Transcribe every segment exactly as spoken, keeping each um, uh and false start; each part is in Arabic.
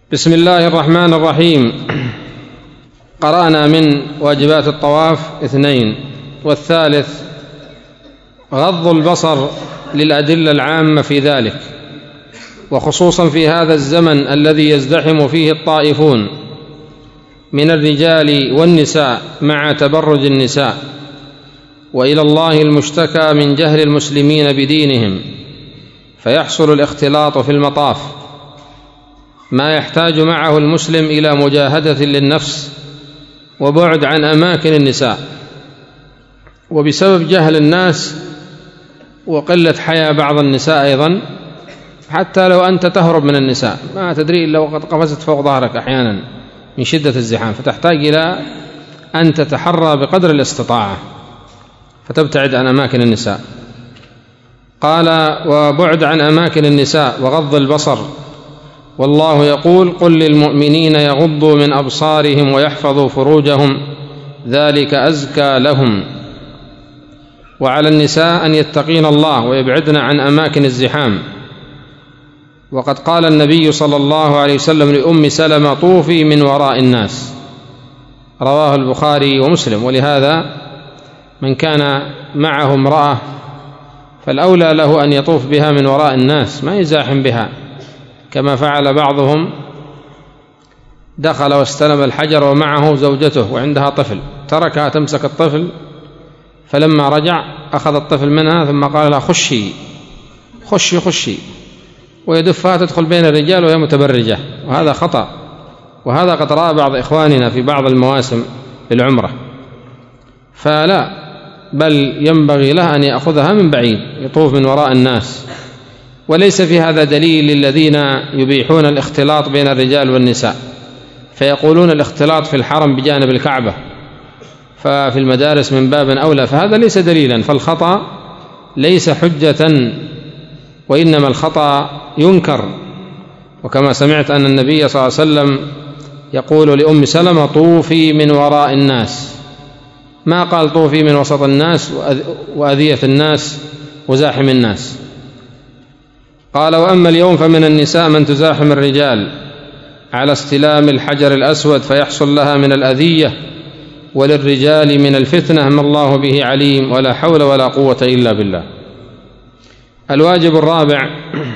بسم الله الرحمن الرحيم. قرأنا من واجبات الطواف اثنين، والثالث غض البصر للأدلة العامة في ذلك، وخصوصا في هذا الزمن الذي يزدحم فيه الطائفون من الرجال والنساء مع تبرج النساء، وإلى الله المشتكى من جهل المسلمين بدينهم، فيحصل الاختلاط في المطاف، ما يحتاج معه المسلم إلى مجاهدة للنفس وبعد عن أماكن النساء. وبسبب جهل الناس وقلة حياء بعض النساء أيضا، حتى لو أنت تهرب من النساء ما تدري إلا وقد قفزت فوق ظهرك أحيانا من شدة الزحام، فتحتاج إلى أن تتحرى بقدر الاستطاعة فتبتعد عن أماكن النساء. قال: وبعد عن أماكن النساء وغض البصر، والله يقول: قل للمؤمنين يغضوا من أبصارهم ويحفظوا فروجهم ذلك أزكى لهم. وعلى النساء أن يتقين الله ويبعدن عن أماكن الزحام. وقد قال النبي صلى الله عليه وسلم لأم سلمة: طوفي من وراء الناس، رواه البخاري ومسلم. ولهذا من كان معه امرأة فالأولى له أن يطوف بها من وراء الناس، ما يزاحم بها كما فعل بعضهم، دخل واستلم الحجر ومعه زوجته وعندها طفل، تركها تمسك الطفل، فلما رجع أخذ الطفل منها ثم قال لها: خشي خشي خشي، ويدفها تدخل بين الرجال وهي متبرجة، وهذا خطأ. وهذا قد رأى بعض إخواننا في بعض المواسم للعمرة، فلا، بل ينبغي له أن يأخذها من بعيد يطوف من وراء الناس. وليس في هذا دليل للذين يبيحون الاختلاط بين الرجال والنساء، فيقولون الاختلاط في الحرم بجانب الكعبة، ففي المدارس من باب أولى، فهذا ليس دليلا. فالخطأ ليس حجة، وإنما الخطأ ينكر. وكما سمعت أن النبي صلى الله عليه وسلم يقول لأم سلمة: طوفي من وراء الناس، ما قال طوفي من وسط الناس وأذية الناس وزاحم الناس. قال: وأما اليوم فمن النساء من تزاحم الرجال على استلام الحجر الأسود فيحصل لها من الأذية، وللرجال من الفتنة ما الله به عليم، ولا حول ولا قوة إلا بالله. الواجب الرابع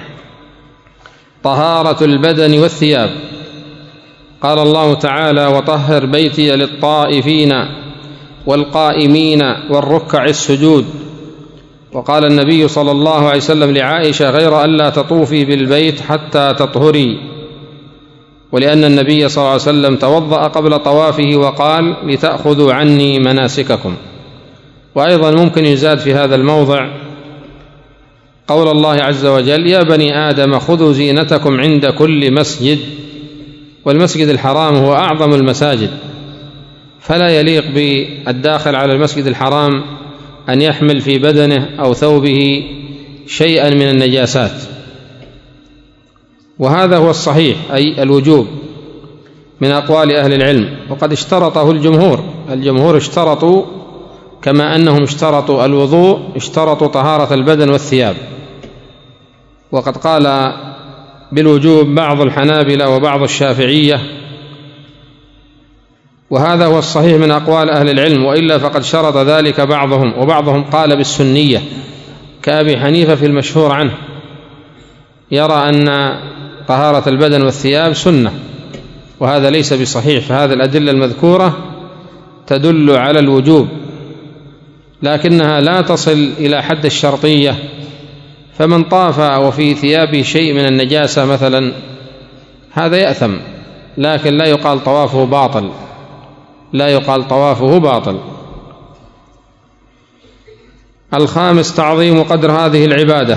طهارة البدن والثياب. قال الله تعالى: وطهر بيتي للطائفين والقائمين والركع السجود. وقال النبي صلى الله عليه وسلم لعائشة: غير أن لا تطوفي بالبيت حتى تطهري، ولأن النبي صلى الله عليه وسلم توضأ قبل طوافه وقال: لتأخذوا عني مناسككم. وأيضا ممكن يزاد في هذا الموضع قول الله عز وجل: يا بني آدم خذوا زينتكم عند كل مسجد. والمسجد الحرام هو أعظم المساجد، فلا يليق بالداخل على المسجد الحرام أن يحمل في بدنه أو ثوبه شيئا من النجاسات. وهذا هو الصحيح، أي الوجوب من أقوال أهل العلم، وقد اشترطه الجمهور. الجمهور اشترطوا كما أنهم اشترطوا الوضوء، اشترطوا طهارة البدن والثياب. وقد قال بالوجوب بعض الحنابلة وبعض الشافعية، وهذا هو الصحيح من أقوال أهل العلم، وإلا فقد شرط ذلك بعضهم، وبعضهم قال بالسنية كأبي حنيفة في المشهور عنه، يرى أن طهارة البدن والثياب سنة، وهذا ليس بصحيح. فهذه الأدلة المذكورة تدل على الوجوب، لكنها لا تصل إلى حد الشرطية. فمن طاف وفي ثيابه شيء من النجاسة مثلا هذا يأثم، لكن لا يقال طوافه باطل، لا يقال طوافه باطل. الخامس تعظيم قدر هذه العبادة.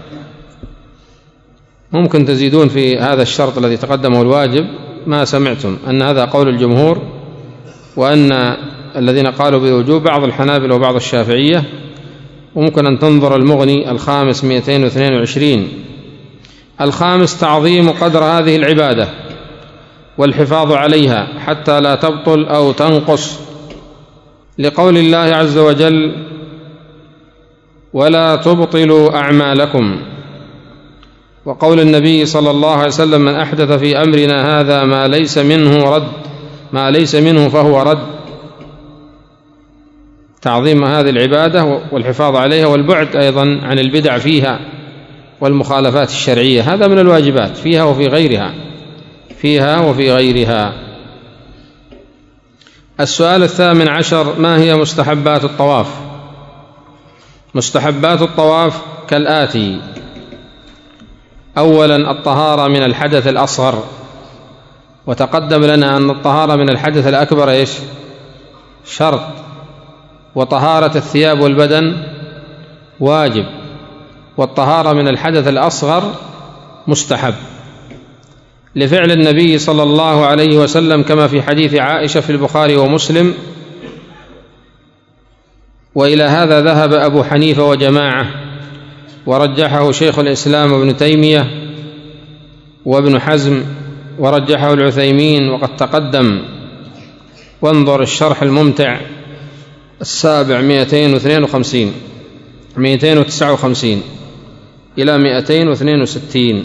ممكن تزيدون في هذا الشرط الذي تقدمه الواجب ما سمعتم أن هذا قول الجمهور، وأن الذين قالوا بالوجوب بعض الحنابلة وبعض الشافعية. وممكن أن تنظر المغني الخامس مئتين واثنين وعشرين. الخامس تعظيم قدر هذه العبادة والحفاظ عليها حتى لا تبطل أو تنقص، لقول الله عز وجل: ولا تبطلوا أعمالكم. وقول النبي صلى الله عليه وسلم: من أحدث في أمرنا هذا ما ليس منه رد ما ليس منه فهو رد، تعظيم هذه العبادة والحفاظ عليها والبعد أيضا عن البدع فيها والمخالفات الشرعية، هذا من الواجبات فيها وفي غيرها فيها وفي غيرها. السؤال الثامن عشر: ما هي مستحبات الطواف؟ مستحبات الطواف كالآتي: أولا الطهارة من الحدث الأصغر، وتقدم لنا أن الطهارة من الحدث الأكبر إيش؟ شرط، وطهارة الثياب والبدن واجب، والطهارة من الحدث الأصغر مستحب، لفعل النبي صلى الله عليه وسلم كما في حديث عائشة في البخاري ومسلم. وإلى هذا ذهب أبو حنيفة وجماعة، ورجحه شيخ الإسلام ابن تيمية وابن حزم، ورجحه العثيمين وقد تقدم، وانظر الشرح الممتع السابع مئتين واثنين وخمسين مئتين وتسعة وخمسين إلى مئتين واثنين وستين.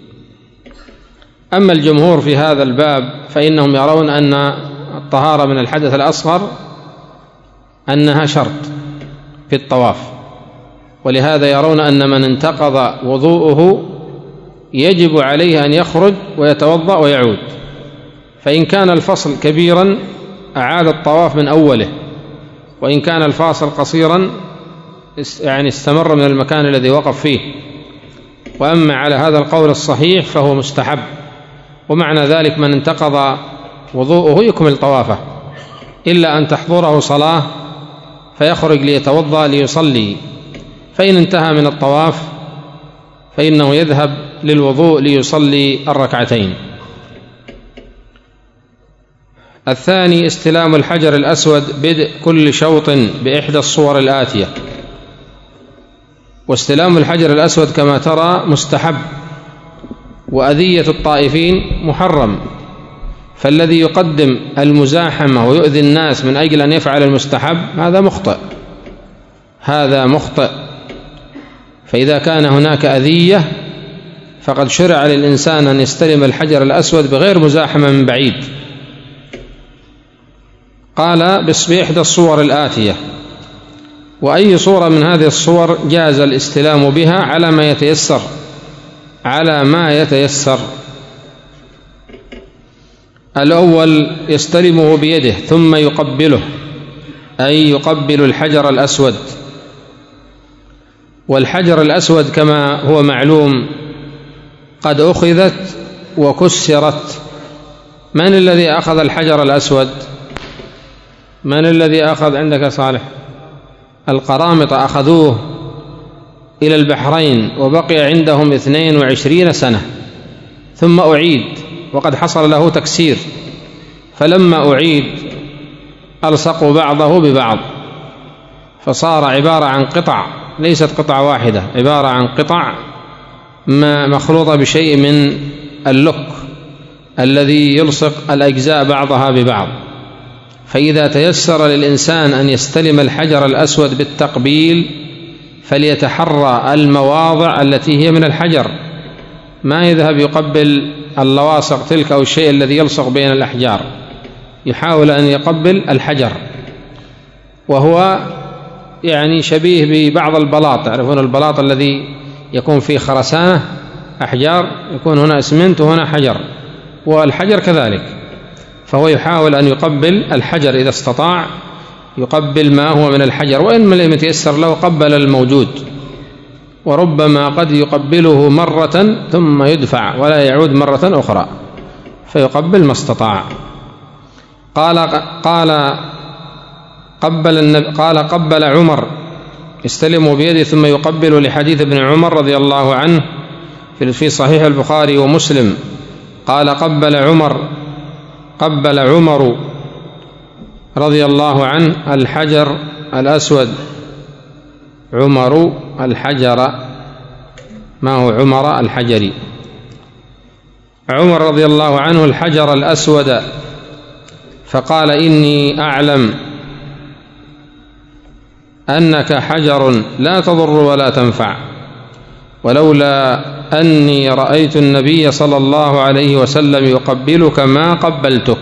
أما الجمهور في هذا الباب فإنهم يرون أن الطهارة من الحدث الأصغر أنها شرط في الطواف، ولهذا يرون أن من انتقض وضوءه يجب عليه أن يخرج ويتوضأ ويعود، فإن كان الفصل كبيرا أعاد الطواف من أوله، وإن كان الفاصل قصيرا يعني استمر من المكان الذي وقف فيه. وأما على هذا القول الصحيح فهو مستحب، ومعنى ذلك من انتقض وضوءه يكمل طوافه، إلا أن تحضره صلاة فيخرج ليتوضأ ليصلي، فإن انتهى من الطواف فإنه يذهب للوضوء ليصلي الركعتين. الثاني استلام الحجر الأسود بدء كل شوط بإحدى الصور الآتية. واستلام الحجر الأسود كما ترى مستحب، وأذية الطائفين محرم، فالذي يقدم المزاحمة ويؤذي الناس من أجل أن يفعل المستحب هذا مخطئ هذا مخطئ فإذا كان هناك أذية فقد شرع للإنسان أن يستلم الحجر الأسود بغير مزاحمة من بعيد. قال بإحدى الصور الآتية، وأي صورة من هذه الصور جاز الاستلام بها على ما يتيسر على ما يتيسر الأول يستلمه بيده ثم يقبله، أي يقبل الحجر الأسود. والحجر الأسود كما هو معلوم قد أخذت وكسرت. من الذي أخذ الحجر الأسود؟ من الذي أخذ عندك صالح؟ القرامطة أخذوه إلى البحرين وبقي عندهم اثنين وعشرين سنة، ثم أعيد وقد حصل له تكسير، فلما أعيد ألصقوا بعضه ببعض فصار عبارة عن قطع، ليست قطعة واحدة، عبارة عن قطع مخلوطة بشيء من اللك الذي يلصق الأجزاء بعضها ببعض. فإذا تيسر للإنسان أن يستلم الحجر الأسود بالتقبيل فليتحرى المواضع التي هي من الحجر، ما يذهب يقبل اللواصق تلك أو الشيء الذي يلصق بين الأحجار، يحاول أن يقبل الحجر، وهو يعني شبيه ببعض البلاط، تعرفون البلاط الذي يكون فيه خرسانة أحجار، يكون هنا اسمنت وهنا حجر، والحجر كذلك، فهو يحاول أن يقبل الحجر إذا استطاع، يقبل ما هو من الحجر، وإن لم يتيسر له قبل الموجود، وربما قد يقبله مرة ثم يدفع ولا يعود مرة أخرى، فيقبل ما استطاع. قال قال قبل النبي قال قبل عمر يستلم بيده ثم يقبل، لحديث ابن عمر رضي الله عنه في صحيح البخاري ومسلم. قال قبل عمر قبل عمر رضي الله عنه الحجر الأسود. عمر الحجر، ما هو عمر الحجري؟ عمر رضي الله عنه الحجر الأسود، فقال إني أعلم أنك حجر لا تضر ولا تنفع، ولولا أني رأيت النبي صلى الله عليه وسلم يقبلك ما قبلتك.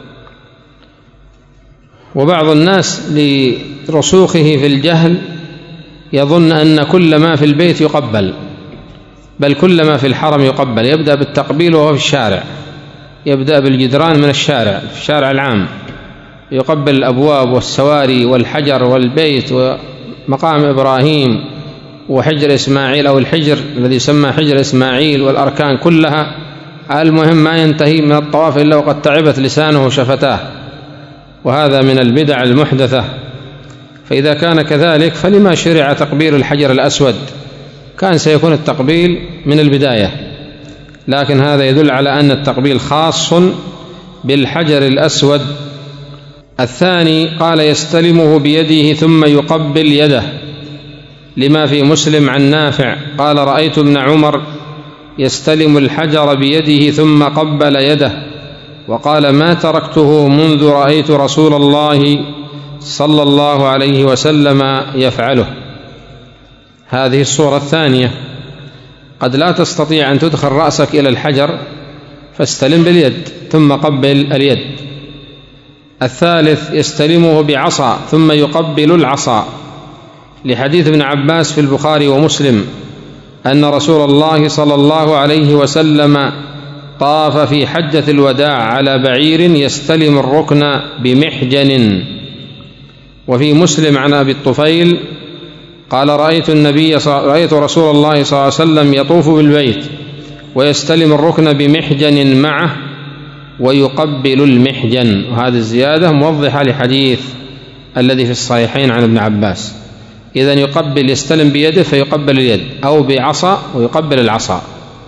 وبعض الناس لرسوخه في الجهل يظن أن كل ما في البيت يقبل، بل كل ما في الحرم يقبل. يبدأ بالتقبيل وهو في الشارع، يبدأ بالجدران من الشارع، في الشارع العام يقبل الأبواب والسواري والحجر والبيت ومقام إبراهيم وحجر إسماعيل أو الحجر الذي يسمى حجر إسماعيل والأركان كلها. المهم ما ينتهي من الطواف إلا وقد تعبت لسانه وشفتاه، وهذا من البدع المحدثة. فإذا كان كذلك فلما شرع تقبيل الحجر الأسود؟ كان سيكون التقبيل من البداية، لكن هذا يدل على أن التقبيل خاص بالحجر الأسود. الثاني قال يستلمه بيده ثم يقبل يده، لما في مسلم عن نافع قال رأيت ابن عمر يستلم الحجر بيده ثم قبل يده، وقال ما تركته منذ رأيت رسول الله صلى الله عليه وسلم يفعله. هذه الصورة الثانية. قد لا تستطيع أن تدخل رأسك إلى الحجر فاستلم باليد ثم قبل اليد. الثالث يستلمه بعصا ثم يقبل العصا، لحديث ابن عباس في البخاري ومسلم أن رسول الله صلى الله عليه وسلم طاف في حجة الوداع على بعير يستلم الركن بمحجن. وفي مسلم عن أبي الطفيل قال رأيت النبي رأيت رسول الله صلى الله عليه وسلم يطوف بالبيت ويستلم الركن بمحجن معه ويقبل المحجن. وهذه الزيادة موضحة لحديث الذي في الصحيحين عن ابن عباس. إذن يقبل يستلم بيده فيقبل اليد، أو بعصا ويقبل العصا.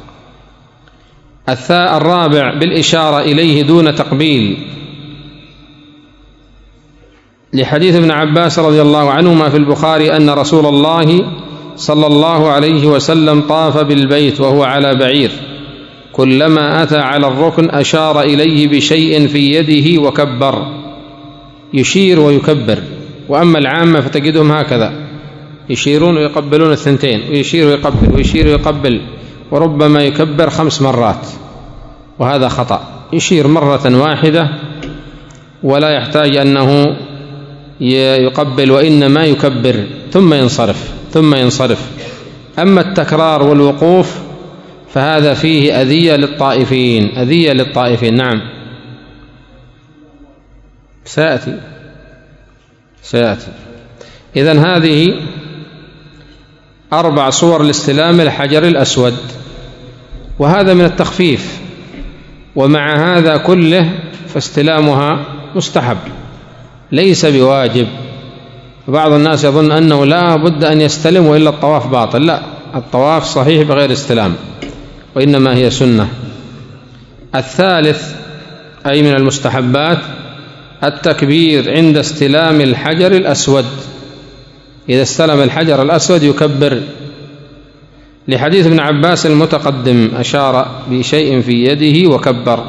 الرابع بالإشارة إليه دون تقبيل، لحديث ابن عباس رضي الله عنهما في البخاري أن رسول الله صلى الله عليه وسلم طاف بالبيت وهو على بعير، كلما أتى على الركن أشار إليه بشيء في يده وكبر، يشير ويكبر. وأما العامة فتجدهم هكذا يشيرون ويقبلون الثنتين، ويشير ويقبل ويشير ويقبل، وربما يكبر خمس مرات، وهذا خطأ. يشير مرة واحدة ولا يحتاج أنه يقبل، وإنما يكبر ثم ينصرف ثم ينصرف. أما التكرار والوقوف فهذا فيه أذية للطائفين أذية للطائفين نعم سيأتي سيأتي إذن هذه أربع صور لاستلام الحجر الأسود، وهذا من التخفيف. ومع هذا كله فاستلامها مستحب ليس بواجب. بعض الناس يظن أنه لا بد أن يستلم وإلا الطواف باطل. لا، الطواف صحيح بغير استلام، وإنما هي سنة. الثالث أي من المستحبات التكبير عند استلام الحجر الأسود. إذا استلم الحجر الأسود يكبر، لحديث ابن عباس المتقدم أشار بشيء في يده وكبر.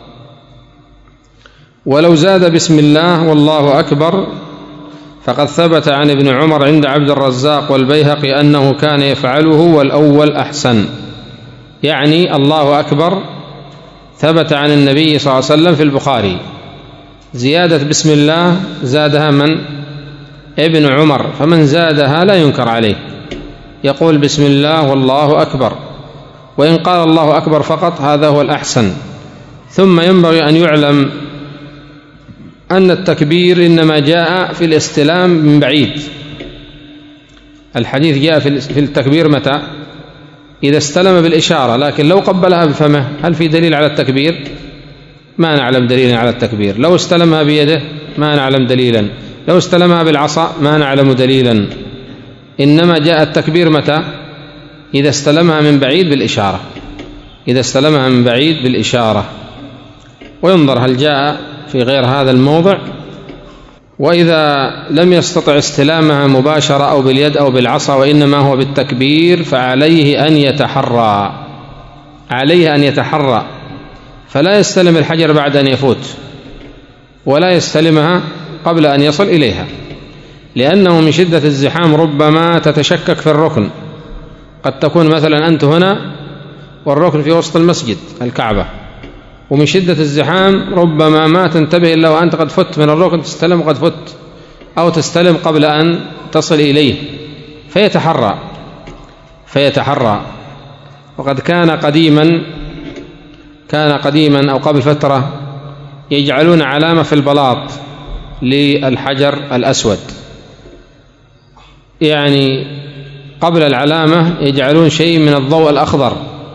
ولو زاد بسم الله والله أكبر فقد ثبت عن ابن عمر عند عبد الرزاق والبيهقي أنه كان يفعله والأول أحسن، يعني الله أكبر ثبت عن النبي صلى الله عليه وسلم في البخاري. زيادة بسم الله زادها من؟ ابن عمر، فمن زادها لا ينكر عليه، يقول بسم الله والله أكبر. وإن قال الله أكبر فقط هذا هو الأحسن. ثم ينبغي أن يعلم أن التكبير إنما جاء في الاستلام من بعيد. الحديث جاء في التكبير متى؟ إذا استلم بالإشارة، لكن لو قبلها بفمه هل في دليل على التكبير؟ ما نعلم دليلا على التكبير. لو استلمها بيده ما نعلم دليلا، لو استلمها بالعصا ما نعلم دليلا. إنما جاء التكبير متى؟ إذا استلمها من بعيد بالإشارة، إذا استلمها من بعيد بالإشارة. وينظر هل جاء في غير هذا الموضع. وإذا لم يستطع استلامها مباشرة أو باليد أو بالعصا وإنما هو بالتكبير فعليه أن يتحرى عليه أن يتحرى فلا يستلم الحجر بعد أن يفوت، ولا يستلمها قبل أن يصل إليها، لأنه من شدة الزحام ربما تتشكك في الركن. قد تكون مثلا أنت هنا والركن في وسط المسجد الكعبة، ومن شدة الزحام ربما ما تنتبه إلا وأنت قد فت من الركن، تستلم قد فت، أو تستلم قبل أن تصل إليه، فيتحرى فيتحرى وقد كان قديما كان قديما أو قبل فترة يجعلون علامة في البلاط للحجر الأسود، يعني قبل العلامة يجعلون شيء من الضوء الأخضر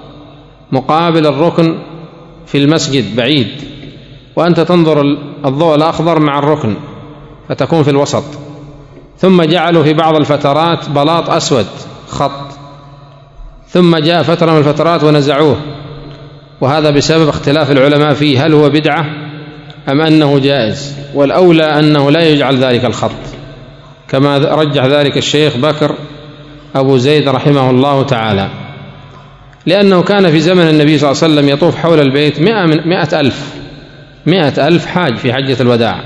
مقابل الركن في المسجد بعيد، وأنت تنظر الضوء الأخضر مع الركن فتكون في الوسط. ثم جعلوا في بعض الفترات بلاط أسود خط، ثم جاء فترة من الفترات ونزعوه، وهذا بسبب اختلاف العلماء فيه هل هو بدعة أم أنه جائز، والأولى أنه لا يجعل ذلك الخط كما رجح ذلك الشيخ بكر أبو زيد رحمه الله تعالى، لأنه كان في زمن النبي صلى الله عليه وسلم يطوف حول البيت مئة, من مئة ألف مئة ألف حاج في حجة الوداع،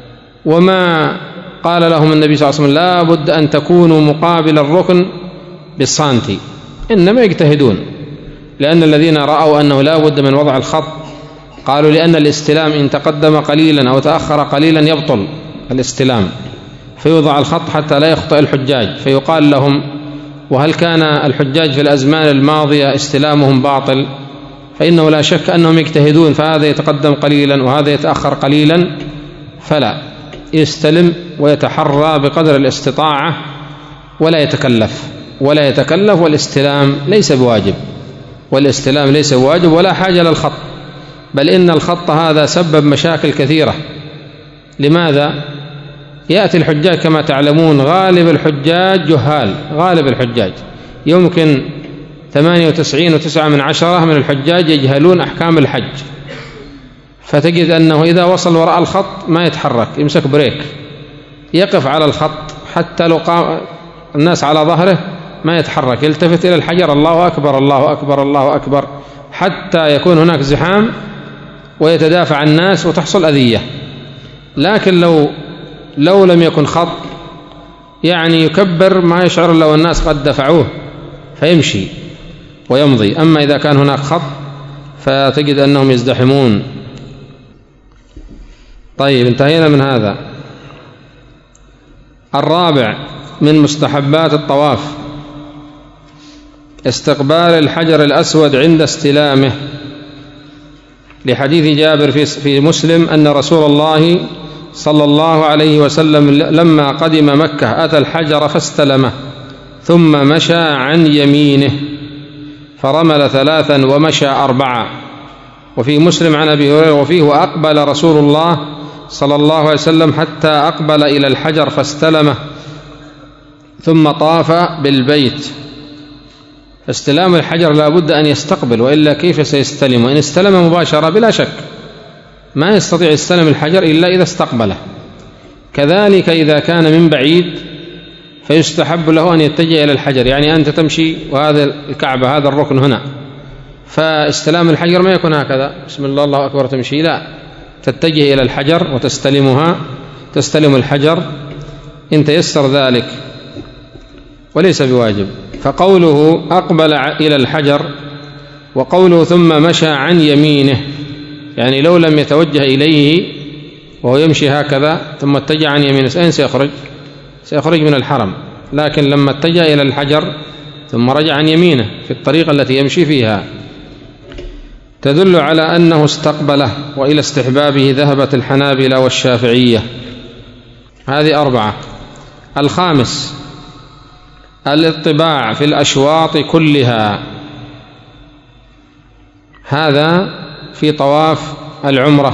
وما قال لهم النبي صلى الله عليه وسلم لا بد أن تكونوا مقابل الركن بالسانتي، إنما يجتهدون، لأن الذين رأوا أنه لا بد من وضع الخط قالوا لأن الاستلام إن تقدم قليلا أو تأخر قليلا يبطل الاستلام، فيوضع الخط حتى لا يخطئ الحجاج. فيقال لهم وهل كان الحجاج في الأزمان الماضية استلامهم باطل؟ فإنه لا شك أنهم يجتهدون، فهذا يتقدم قليلا وهذا يتأخر قليلا، فلا يستلم ويتحرى بقدر الاستطاعة ولا يتكلف ولا يتكلف والاستلام ليس بواجب والاستلام ليس بواجب ولا حاجة للخط، بل إن الخط هذا سبب مشاكل كثيرة. لماذا؟ يأتي الحجاج كما تعلمون غالب الحجاج جهال، غالب الحجاج يمكن ثمانية وتسعين وتسعة من عشرة من الحجاج يجهلون أحكام الحج، فتجد أنه إذا وصل وراء الخط ما يتحرك، يمسك بريك، يقف على الخط حتى لو قام الناس على ظهره ما يتحرك، يلتفت إلى الحجر الله أكبر الله أكبر الله أكبر حتى يكون هناك زحام ويتدافع الناس وتحصل أذية. لكن لو لو لم يكن خط يعني يكبر ما يشعر لو الناس قد دفعوه فيمشي ويمضي، أما إذا كان هناك خط فتجد أنهم يزدحمون. طيب انتهينا من هذا. الرابع من مستحبات الطواف استقبال الحجر الأسود عند استلامه، لحديث جابر في مسلم أن رسول الله صلى الله عليه وسلم لما قدم مكة أتى الحجر فاستلمه ثم مشى عن يمينه فرمل ثلاثا ومشى أربعة. وفي مسلم عن أبي هريرة وفيه وأقبل رسول الله صلى الله عليه وسلم حتى أقبل إلى الحجر فاستلمه ثم طاف بالبيت. استلام الحجر لا بد أن يستقبل، وإلا كيف سيستلم؟ وإن استلم مباشرة بلا شك ما يستطيع يستلم الحجر إلا إذا استقبله. كذلك إذا كان من بعيد فيستحب له أن يتجه إلى الحجر، يعني أنت تمشي وهذا الكعبة هذا الركن هنا، فاستلام الحجر ما يكون هكذا بسم الله الله أكبر تمشي، لا، تتجه إلى الحجر وتستلمها، تستلم الحجر إن تيسر ذلك وليس بواجب. فقوله أقبل إلى الحجر وقوله ثم مشى عن يمينه، يعني لو لم يتوجه إليه وهو يمشي هكذا ثم اتجه عن يمينه أين سيخرج؟ سيخرج من الحرم، لكن لما اتجه إلى الحجر ثم رجع عن يمينه في الطريقة التي يمشي فيها تدل على أنه استقبله، وإلى استحبابه ذهبت الحنابلة والشافعية. هذه أربعة. الخامس الاطباع في الأشواط كلها، هذا في طواف العمرة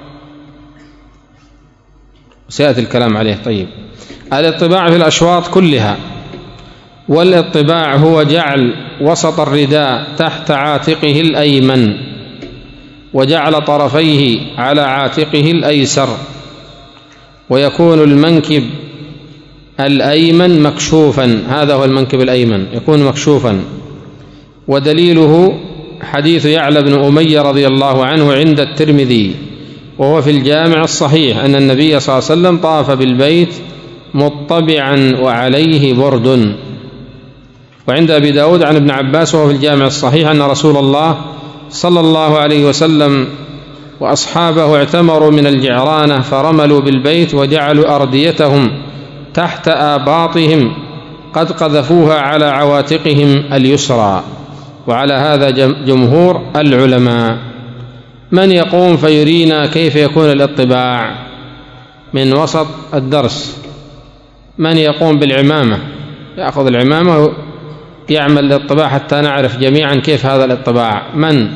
سيأتي الكلام عليه. طيب، الاطباع في الأشواط كلها، والاطباع هو جعل وسط الرداء تحت عاتقه الأيمن وجعل طرفيه على عاتقه الأيسر، ويكون المنكب الأيمن مكشوفا، هذا هو المنكب الأيمن يكون مكشوفا. ودليله حديث يعلى بن أمية رضي الله عنه عند الترمذي وهو في الجامع الصحيح أن النبي صلى الله عليه وسلم طاف بالبيت مطبعا وعليه برد، وعند أبي داود عن ابن عباس وهو في الجامع الصحيح أن رسول الله صلى الله عليه وسلم وأصحابه اعتمروا من الجعرانة فرملوا بالبيت وجعلوا أرديتهم تحت آباطهم قد قذفوها على عواتقهم اليسرى. وعلى هذا جمهور العلماء. من يقوم فيرينا كيف يكون الاطباع من وسط الدرس؟ من يقوم بالعمامة؟ يأخذ العمامة يعمل الاطباع حتى نعرف جميعا كيف هذا الاطباع. من؟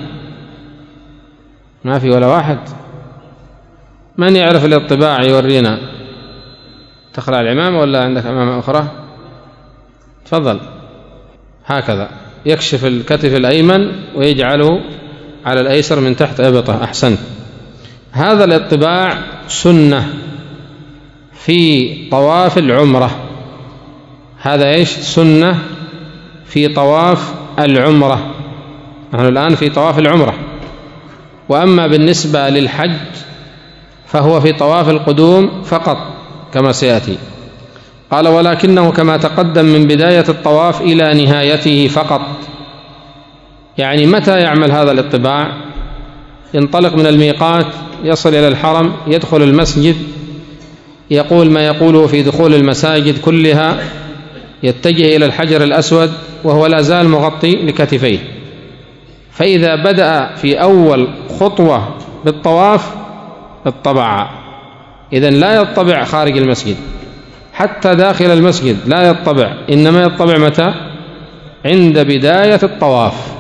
ما في ولا واحد. من يعرف الاطباع يورينا؟ تخلع العمامة ولا عندك عمامة أخرى؟ تفضل. هكذا يكشف الكتف الأيمن ويجعله على الأيسر من تحت إبطه. أحسنت. هذا الاطباع سنة في طواف العمرة. هذا إيش؟ سنة في طواف العمرة. نحن الآن في طواف العمرة. وأما بالنسبة للحج فهو في طواف القدوم فقط كما سيأتي. قال ولكنه كما تقدم من بداية الطواف إلى نهايته فقط. يعني متى يعمل هذا الاطباع؟ ينطلق من الميقات، يصل إلى الحرم، يدخل المسجد، يقول ما يقوله في دخول المساجد كلها، يتجه إلى الحجر الأسود وهو لا زال مغطي لكتفيه. فإذا بدأ في أول خطوة بالطواف اطبع. إذن لا يطبع خارج المسجد، حتى داخل المسجد لا يطبع، إنما يطبع متى؟ عند بداية الطواف.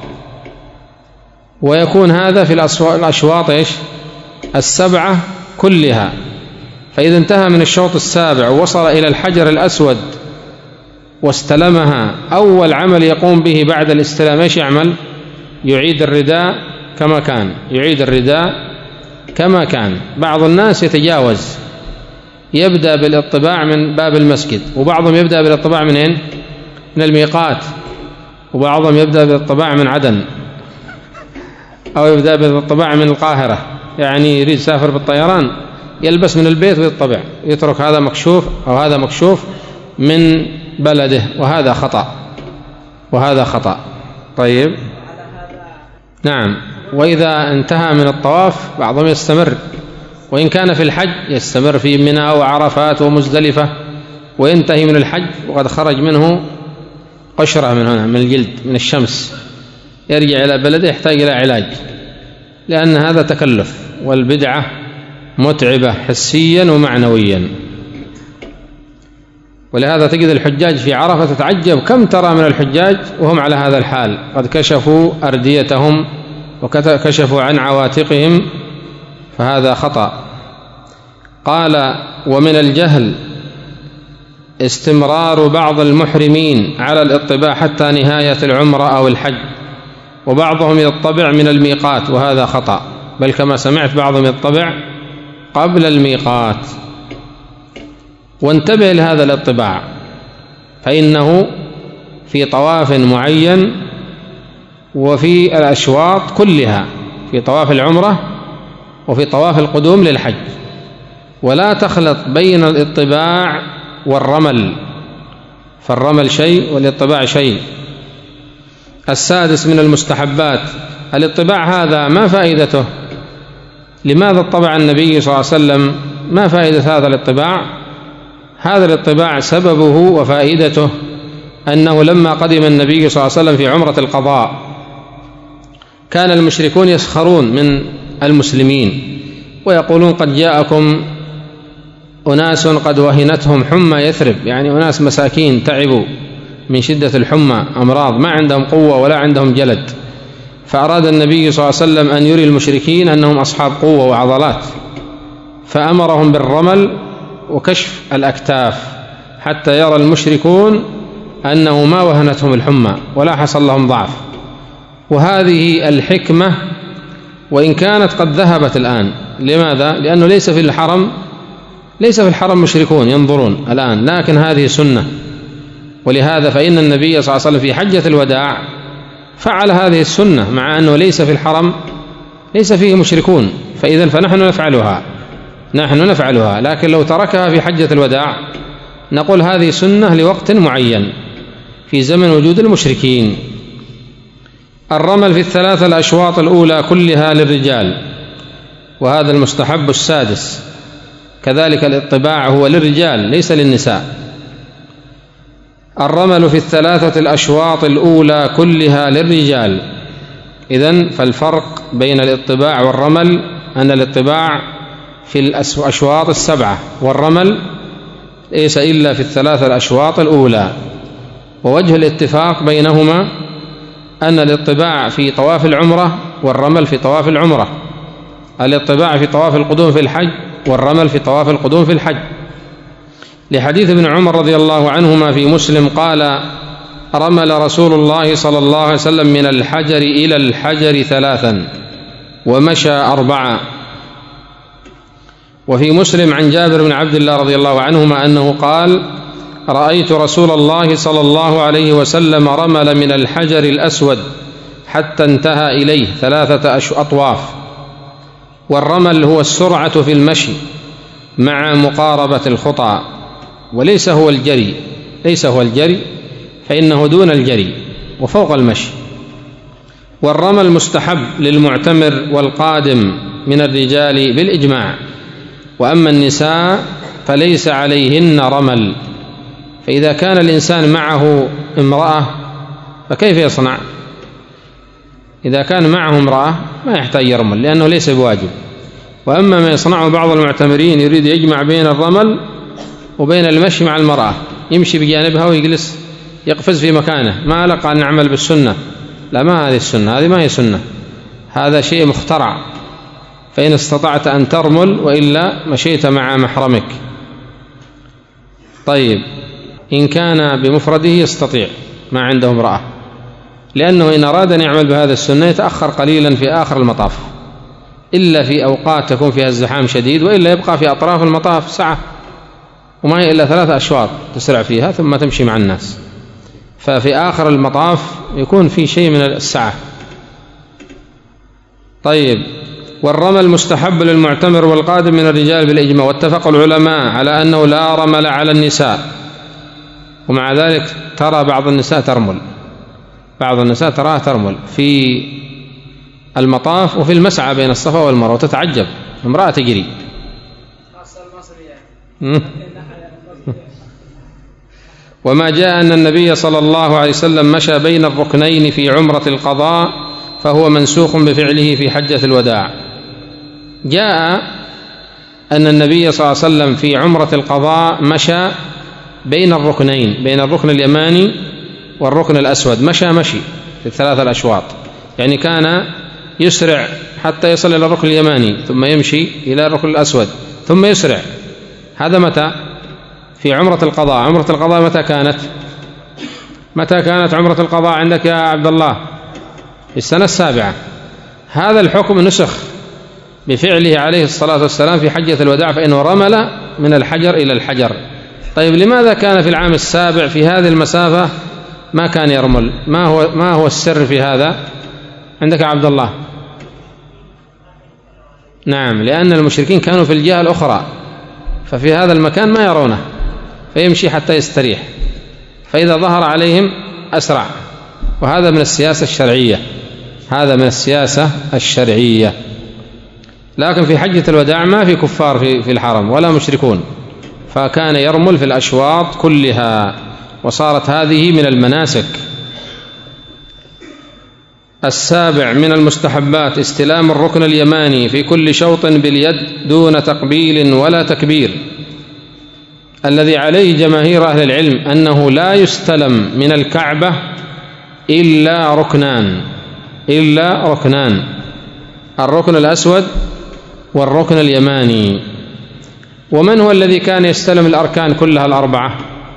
ويكون هذا في الأشواط إيش؟ السبعة كلها. فإذا انتهى من الشوط السابع ووصل إلى الحجر الأسود واستلمها، أول عمل يقوم به بعد الاستلام إيش يعمل؟ يعيد الرداء كما كان، يعيد الرداء كما كان. بعض الناس يتجاوز، يبدأ بالاطباع من باب المسجد، وبعضهم يبدأ بالاطباع من إيه؟ من الميقات، وبعضهم يبدأ بالاطباع من عدن، أو يبدأ بالاطباع من القاهرة. يعني يريد يسافر بالطيران يلبس من البيت ويطبع، يترك هذا مكشوف أو هذا مكشوف من بلده، وهذا خطأ، وهذا خطأ. طيب، نعم. وإذا انتهى من الطواف بعضهم يستمر، وإن كان في الحج يستمر في منى وعرفات ومزدلفة، وينتهي من الحج وقد خرج منه قشرة من هنا من الجلد من الشمس، يرجع إلى بلده يحتاج إلى علاج، لأن هذا تكلف، والبدعة متعبة حسيا ومعنويا. ولهذا تجد الحجاج في عرفة تتعجب كم ترى من الحجاج وهم على هذا الحال، قد كشفوا أرديتهم وكشفوا عن عواتقهم، فهذا خطأ. قال ومن الجهل استمرار بعض المحرمين على الاطباع حتى نهاية العمرة أو الحج، وبعضهم يطبع من الميقات، وهذا خطأ، بل كما سمعت بعضهم يطبع قبل الميقات. وانتبه لهذا الاطباع، فإنه في طواف معين وفي الأشواط كلها، في طواف العمرة وفي طواف القدوم للحج. ولا تخلط بين الاطباع والرمل، فالرمل شيء والاطباع شيء. السادس من المستحبات الاطباع. هذا ما فائدته؟ لماذا اطبع النبي صلى الله عليه وسلم؟ ما فائدة هذا الاطباع؟ هذا الاطباع سببه وفائدته أنه لما قدم النبي صلى الله عليه وسلم في عمرة القضاء كان المشركون يسخرون من المسلمين ويقولون قد جاءكم أناس قد وهنتهم حمى يثرب، يعني أناس مساكين تعبوا من شدة الحمى، أمراض ما عندهم قوة ولا عندهم جلد. فأراد النبي صلى الله عليه وسلم أن يري المشركين أنهم أصحاب قوة وعضلات، فأمرهم بالرمل وكشف الأكتاف حتى يرى المشركون أنه ما وهنتهم الحمى ولا حصل لهم ضعف. وهذه الحكمة وإن كانت قد ذهبت الآن. لماذا؟ لأنه ليس في الحرم ليس في الحرم مشركون ينظرون الآن، لكن هذه سنة. ولهذا فإن النبي صلى الله عليه وسلم في حجة الوداع فعل هذه السنة مع أنه ليس في الحرم ليس فيه مشركون، فإذا فنحن نفعلها نحن نفعلها لكن لو تركها في حجة الوداع نقول هذه سنة لوقت معين، في زمن وجود المشركين. الرمل في الثلاث الأشواط الأولى كلها للرجال، وهذا المستحب السادس. كذلك الاطباع هو للرجال ليس للنساء. الرمل في الثلاثة الأشواط الأولى كلها للرجال. إذن فالفرق بين الاطباع والرمل أن الاطباع في الأشواط السبعة، والرمل ليس إلا في الثلاثة الأشواط الأولى. ووجه الاتفاق بينهما أن الاطباع في طواف العمرة والرمل في طواف العمرة، الاطباع في طواف القدوم في الحج والرمل في طواف القدوم في الحج، لحديث ابن عمر رضي الله عنهما في مسلم قال: رمل رسول الله صلى الله عليه وسلم من الحجر إلى الحجر ثلاثا ومشى أربعا. وفي مسلم عن جابر بن عبد الله رضي الله عنهما أنه قال: رأيت رسول الله صلى الله عليه وسلم رمل من الحجر الأسود حتى انتهى إليه ثلاثة أطواف. والرمل هو السرعة في المشي مع مقاربة الخطى، وليس هو الجري، ليس هو الجري فإنه دون الجري وفوق المشي. والرمل مستحب للمعتمر والقادم من الرجال بالإجماع، وأما النساء فليس عليهن رمل. فإذا كان الإنسان معه امرأة فكيف يصنع؟ إذا كان معه امرأة ما يحتاج يرمل لأنه ليس بواجب. وأما ما يصنعه بعض المعتمرين يريد يجمع بين الرمل وبين المشي مع المرأة، يمشي بجانبها ويجلس يقفز في مكانه، ما لك أن نعمل بالسنة، لا، ما هذه السنة، هذه ما هي سنة، هذا شيء مخترع. فإن استطعت أن ترمل وإلا مشيت مع محرمك. طيب، إن كان بمفرده يستطيع ما عنده امرأة، لأنه إن أراد أن يعمل بهذا السنة يتأخر قليلا في آخر المطاف، إلا في أوقات تكون فيها الزحام شديد، وإلا يبقى في أطراف المطاف ساعة وما هي إلا ثلاثة أشواط تسرع فيها ثم تمشي مع الناس، ففي آخر المطاف يكون في شيء من السعة. طيب، والرمل مستحب للمعتمر والقادم من الرجال بالإجماع، واتفق العلماء على أنه لا رمل على النساء، ومع ذلك ترى بعض النساء ترمل، بعض النساء تراها ترمل في المطاف وفي المسعى بين الصفا والمروة، وتتعجب امرأة تجري. وما جاء أن النبي صلى الله عليه وسلم مشى بين الركنين في عمرة القضاء فهو منسوخ بفعله في حجة الوداع. جاء أن النبي صلى الله عليه وسلم في عمرة القضاء مشى بين الركنين، بين الركن اليماني والركن الأسود، مشى مشي في الثلاثة الأشواط، يعني كان يسرع حتى يصل إلى الركن اليماني ثم يمشي إلى الركن الأسود ثم يسرع. هذا متى؟ في عمرة القضاء. عمرة القضاء متى كانت؟ متى كانت عمرة القضاء عندك يا عبد الله؟ في السنة السابعة. هذا الحكم نسخ بفعله عليه الصلاة والسلام في حجة الوداع، فإنه رمل من الحجر إلى الحجر. طيب، لماذا كان في العام السابع في هذه المسافة ما كان يرمل؟ ما هو ما هو السر في هذا عندك يا عبد الله؟ نعم، لأن المشركين كانوا في الجهة الأخرى، ففي هذا المكان ما يرونه، فيمشي حتى يستريح، فإذا ظهر عليهم أسرع. وهذا من السياسة الشرعية، هذا من السياسة الشرعية. لكن في حجة الوداع ما في كفار في في الحرم ولا مشركون، فكان يرمل في الأشواط كلها، وصارت هذه من المناسك. السابع من المستحبات استلام الركن اليماني في كل شوط باليد دون تقبيل ولا تكبير. الذي عليه جماهير أهل العلم أنه لا يستلم من الكعبة إلا ركنان، إلا ركنان، الركن الأسود والركن اليماني. ومن هو الذي كان يستلم الأركان كلها الأربعة؟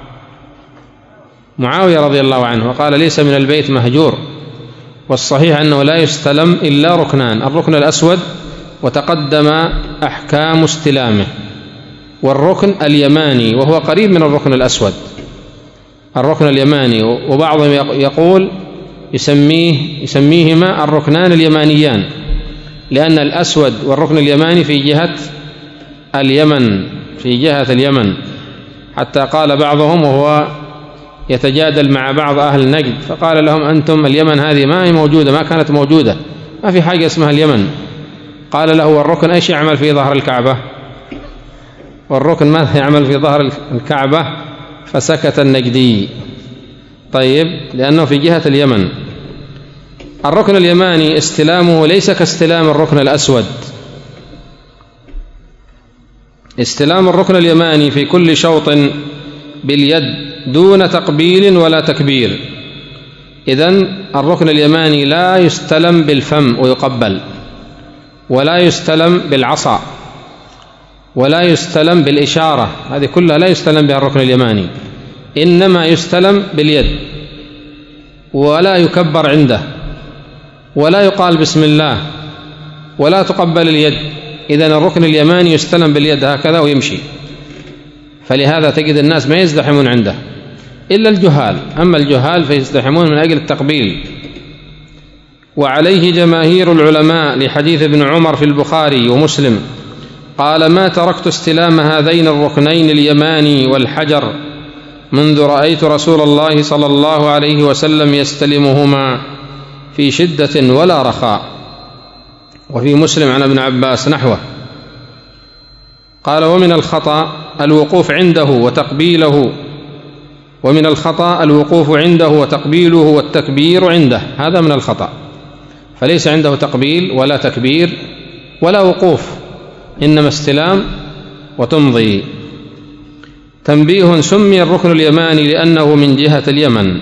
معاوية رضي الله عنه، وقال ليس من البيت مهجور، والصحيح أنه لا يستلم إلا ركنان، الركن الأسود وتقدم أحكام استلامه، والركن اليماني وهو قريب من الركن الأسود، الركن اليماني، وبعضهم يقول يسميه يسميهما الركنان اليمانيان، لأن الأسود والركن اليماني في جهة اليمن، في جهة اليمن، حتى قال بعضهم وهو يتجادل مع بعض أهل نجد، فقال لهم أنتم اليمن هذه ما هي موجودة، ما كانت موجودة، ما في حاجة اسمها اليمن. قال له والركن ايش يعمل في ظهر الكعبة؟ والركن ماذا يعمل في ظهر الكعبة؟ فسكت النجدي. طيب، لأنه في جهة اليمن. الركن اليماني استلامه ليس كاستلام الركن الأسود. استلام الركن اليماني في كل شوط باليد دون تقبيل ولا تكبير. إذن الركن اليماني لا يستلم بالفم ويقبل، ولا يستلم بالعصا، ولا يستلم بالإشارة، هذه كلها لا يستلم بها الركن اليماني، إنما يستلم باليد، ولا يكبر عنده، ولا يقال بسم الله، ولا تقبل اليد. إذن الركن اليماني يستلم باليد هكذا ويمشي. فلهذا تجد الناس ما يزدحمون عنده إلا الجهال، أما الجهال فيزدحمون من أجل التقبيل. وعليه جماهير العلماء لحديث ابن عمر في البخاري ومسلم قال ما تركت استلام هذين الركنين اليماني والحجر منذ رأيت رسول الله صلى الله عليه وسلم يستلمهما في شدة ولا رخاء. وفي مسلم عن ابن عباس نحوه. قال ومن الخطأ الوقوف عنده وتقبيله، ومن الخطأ الوقوف عنده وتقبيله والتكبير عنده، هذا من الخطأ. فليس عنده تقبيل ولا تكبير ولا وقوف، إنما استلام وتمضي. تنبيه: سمي الركن اليماني لأنه من جهة اليمن.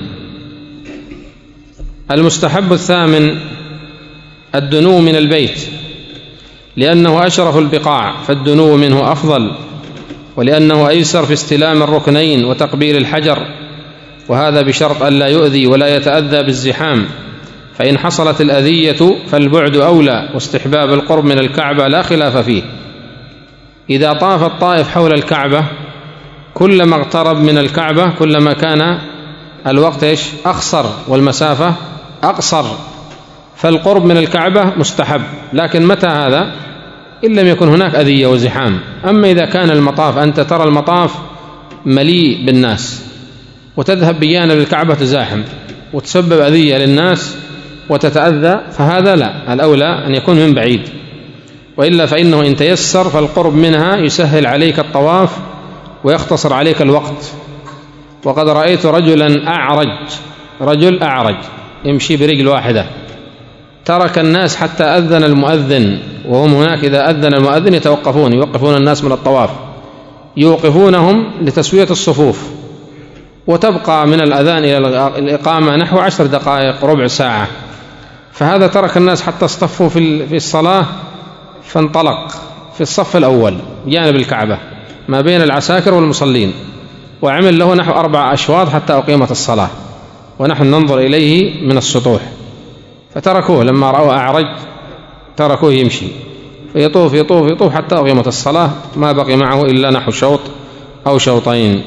المستحب الثامن الدنو من البيت، لأنه أشرف البقاع فالدنو منه أفضل، ولأنه أيسر في استلام الركنين وتقبيل الحجر، وهذا بشرط أن لا يؤذي ولا يتأذى بالزحام، فإن حصلت الأذية فالبعد أولى، واستحباب القرب من الكعبة لا خلاف فيه. إذا طاف الطائف حول الكعبة كلما اقترب من الكعبة كلما كان الوقت إيش؟ أقصر والمسافة أقصر، فالقرب من الكعبة مستحب. لكن متى هذا؟ إن لم يكن هناك أذية وزحام. أما إذا كان المطاف أنت ترى المطاف مليء بالناس وتذهب بجانب الكعبة تزاحم وتسبب أذية للناس وتتأذى، فهذا لا، الأولى أن يكون من بعيد، وإلا فإنه إن تيسر فالقرب منها يسهل عليك الطواف ويختصر عليك الوقت. وقد رأيت رجلا أعرج، رجل أعرج يمشي برجل واحدة، ترك الناس حتى أذن المؤذن، وهم هناك إذا أذن المؤذن يتوقفون، يوقفون الناس من الطواف، يوقفونهم لتسوية الصفوف، وتبقى من الأذان إلى الإقامة نحو عشر دقائق ربع ساعة. فهذا ترك الناس حتى اصطفوا في الصلاة، فانطلق في الصف الأول جانب الكعبة ما بين العساكر والمصلين، وعمل له نحو أربع أشواط حتى أقيمت الصلاة، ونحن ننظر إليه من السطوح. فتركوه لما رأوا أعرج تركوه يمشي، فيطوف يطوف يطوف حتى أقيمت الصلاة، ما بقي معه إلا نحو شوط أو شوطين.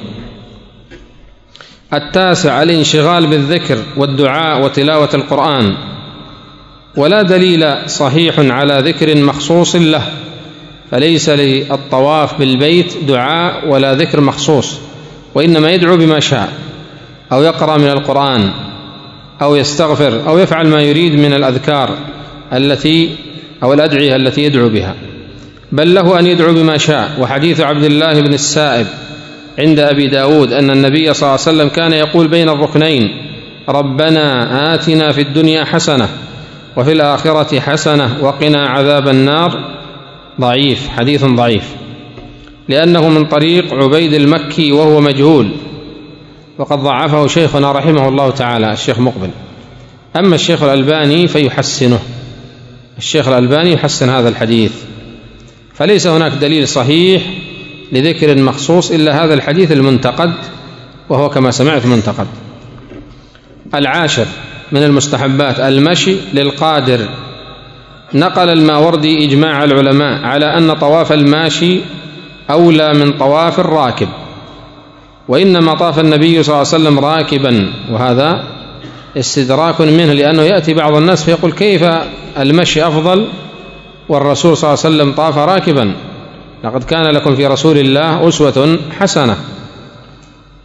التاسع الانشغال بالذكر والدعاء وتلاوة القرآن، ولا دليل صحيح على ذكر مخصوص له، فليس للطواف بالبيت دعاء ولا ذكر مخصوص، وإنما يدعو بما شاء، أو يقرأ من القرآن، أو يستغفر، أو يفعل ما يريد من الأذكار التي أو الأدعية التي يدعو بها، بل له أن يدعو بما شاء. وحديث عبد الله بن السائب عند أبي داود أن النبي صلى الله عليه وسلم كان يقول بين الركنين: ربنا آتنا في الدنيا حسنة وفي الآخرة حسنة وقنا عذاب النار، ضعيف، حديث ضعيف، لأنه من طريق عبيد المكي وهو مجهول، وقد ضعفه شيخنا رحمه الله تعالى الشيخ مقبل. أما الشيخ الألباني فيحسنه، الشيخ الألباني يحسن هذا الحديث، فليس هناك دليل صحيح لذكر مخصوص إلا هذا الحديث المنتقد، وهو كما سمعت منتقد. العاشر من المستحبات المشي للقادر. نقل الماوردي إجماع العلماء على أن طواف الماشي أولى من طواف الراكب، وإنما طاف النبي صلى الله عليه وسلم راكبا، وهذا استدراك منه، لأنه يأتي بعض الناس فيقول كيف المشي أفضل والرسول صلى الله عليه وسلم طاف راكبا؟ لقد كان لكم في رسول الله أسوة حسنة.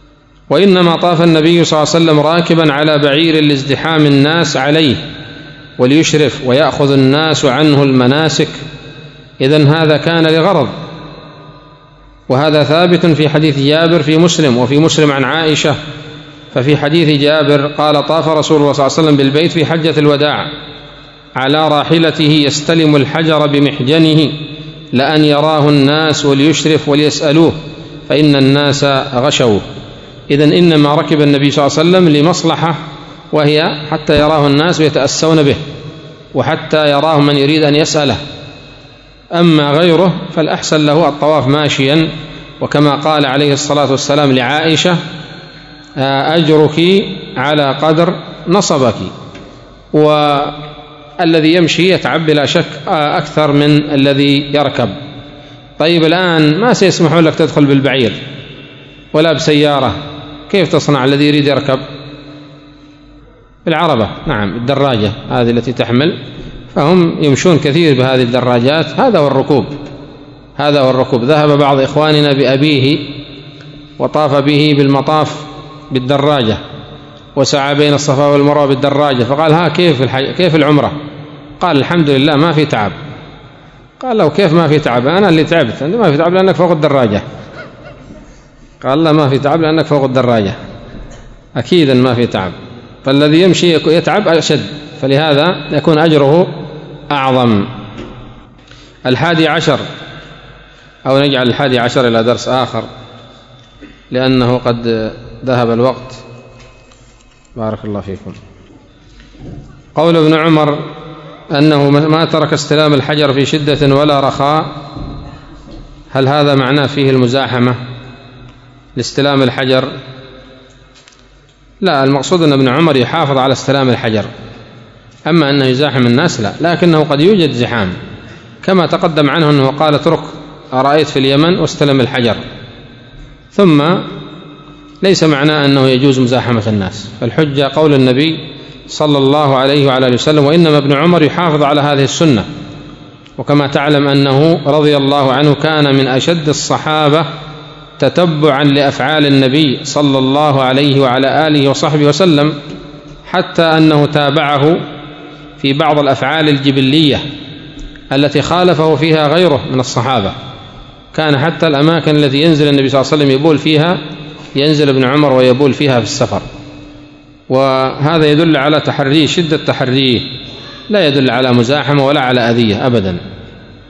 وإنما طاف النبي صلى الله عليه وسلم راكبا على بعير لازدحام الناس عليه وليشرف ويأخذ الناس عنه المناسك، إذن هذا كان لغرض. وهذا ثابت في حديث جابر في مسلم، وفي مسلم عن عائشة. ففي حديث جابر قال: طاف رسول الله صلى الله عليه وسلم بالبيت في حجة الوداع على راحلته يستلم الحجر بمحجنه لأن يراه الناس وليشرف وليسألوه فإن الناس غشوه. إذن إنما ركب النبي صلى الله عليه وسلم لمصلحة، وهي حتى يراه الناس ويتأسون به، وحتى يراه من يريد أن يسأله. أما غيره فالأحسن له الطواف ماشيا، وكما قال عليه الصلاة والسلام لعائشة: أجرك على قدر نصبك. والذي يمشي يتعب بلا شك أكثر من الذي يركب. طيب الآن ما سيسمحون لك تدخل بالبعير ولا بسيارة، كيف تصنع الذي يريد يركب؟ بالعربة، نعم، الدراجة هذه التي تحمل، فهم يمشون كثير بهذه الدراجات. هذا هو الركوب، هذا هو الركوب. ذهب بعض إخواننا بأبيه وطاف به بالمطاف بالدراجة، وسعى بين الصفا والمروة بالدراجة، فقال: ها كيف الحي... كيف العمرة؟ قال: الحمد لله ما في تعب. قال: لو كيف ما في تعب؟ أنا اللي تعبت. أنت ما في تعب لأنك فوق الدراجة. قال: لا، ما في تعب لأنك فوق الدراجة. أكيدا ما في تعب، فالذي يمشي يتعب أشد، فلهذا يكون أجره أعظم. الحادي عشر، أو نجعل الحادي عشر إلى درس آخر لأنه قد ذهب الوقت. بارك الله فيكم. قول ابن عمر أنه ما ترك استلام الحجر في شدة ولا رخاء، هل هذا معناه فيه المزاحمة لاستلام الحجر؟ لا، المقصود أن ابن عمر يحافظ على استلام الحجر، أما أنه يزاحم الناس لا، لكنه قد يوجد زحام كما تقدم عنه أنه قال: اترك أرأيت في اليمن واستلم الحجر. ثم ليس معناه أنه يجوز مزاحمة الناس، فالحجة قول النبي صلى الله عليه وعلى آله وسلم. وإنما ابن عمر يحافظ على هذه السنة، وكما تعلم أنه رضي الله عنه كان من أشد الصحابة تتبعا لأفعال النبي صلى الله عليه وعلى آله وصحبه وسلم، حتى أنه تابعه في بعض الأفعال الجبلية التي خالفه فيها غيره من الصحابة. كان حتى الأماكن التي ينزل النبي صلى الله عليه وسلم يبول فيها ينزل ابن عمر ويبول فيها في السفر، وهذا يدل على تحريه، شدة تحريه، لا يدل على مزاحمة ولا على أذية أبدا.